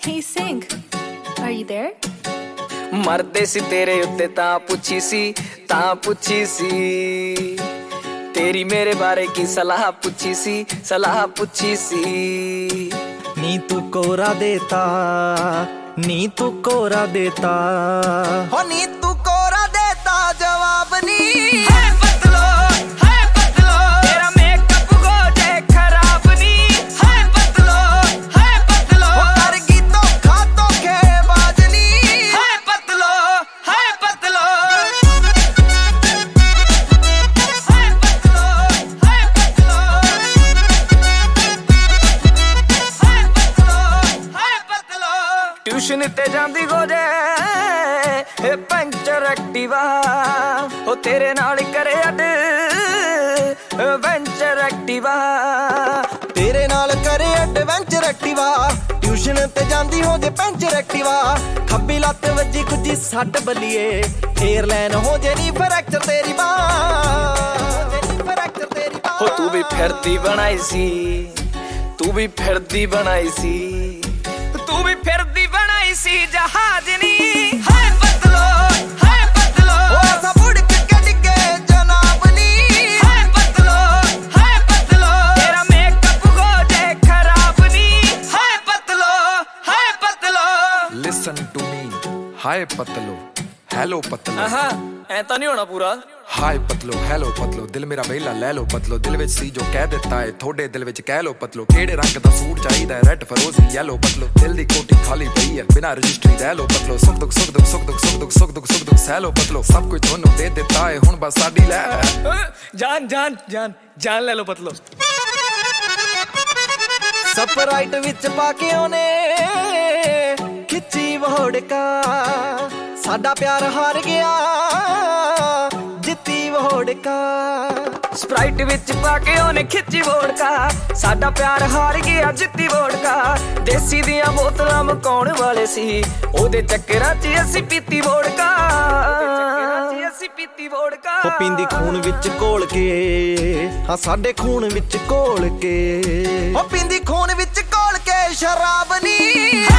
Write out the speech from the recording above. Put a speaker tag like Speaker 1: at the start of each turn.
Speaker 1: Hey Singh, are you there?
Speaker 2: ਮਰਦੇ ਸੀ ਤੇਰੇ ਉੱਤੇ ਤਾਂ ਪੁੱਛੀ ਸੀ ਤੇਰੀ ਮੇਰੇ ਬਾਰੇ ਕੀ ਸਲਾਹ ਪੁੱਛੀ ਸੀ
Speaker 3: ਨੀ ਤੂੰ ਕੋਰਾ ਦੇਤਾ ਨੀ ਤੂੰ ਕੋਰਾ ਦੇਤਾ
Speaker 4: ਹੋ ਨੀ ਤੂੰ ਕੋਰਾ ਦੇਤਾ ਜਵਾਬ ਨੀ
Speaker 2: ट्यूशन ते जांदी गोजे ए पंचर एक्टिवा ओ तेरे नाल करे अड वेंचर एक्टिवा
Speaker 4: तेरे नाल करे एडवेंचर एक्टिवा ट्यूशन ते जांदी हो जे पंचर एक्टिवा खब्बी लत्त वजी कुछ सट बलिए एयरलाइन हो जे नी फ्रैक्चर तेरी बाह
Speaker 2: हो तू भी फिरदी बनाई सी तू भी फिरदी बनाई सी जहाजनी हाय पतलो
Speaker 4: ओ ऐसा बुड़क के डिगे जनाबनी
Speaker 2: हाय पतलो तेरा मेकअप गोजे खराब नी हाय पतलो
Speaker 5: Listen to me हाय पतलो हेलो पतलो
Speaker 2: ऐ ਤਾਂ ਨਹੀਂ ਹੋਣਾ ਪੂਰਾ
Speaker 5: हाय पतलो हेलो पतलो दिल मेरा बेला ले लो पतलो दिल विच सी जो कह दिता है थोड़े दिल विच कह लो पतलो केड़े रंग दा सूट चाहिदा है रेड फरोजी येलो पतलो दिल दी कोठी खाली पई है बिना रजिस्ट्री रह लो पतलो सुख दुख सह लो पतलो सब कुछ थोनू दे दिता है हुण बस साडी ले
Speaker 2: जान ले लो पतलो
Speaker 4: स्प्राइट विच पाके ओने खिच्ची वोड़का साडा प्यार हार गया जित्ती वोड़का
Speaker 2: स्प्राइट विच पाके ओने खिच्ची वोड़का साडा प्यार हार गया जित्ती वोड़का देसी दियां बोतलां मकाउण वाले सी ओदे चक्करां 'च असीं पीती वोड़का
Speaker 4: ओ पींदी खून विच घोल के हाँ साडे खून विच घोल के ओ पींदी खून विच घोल के शराब नी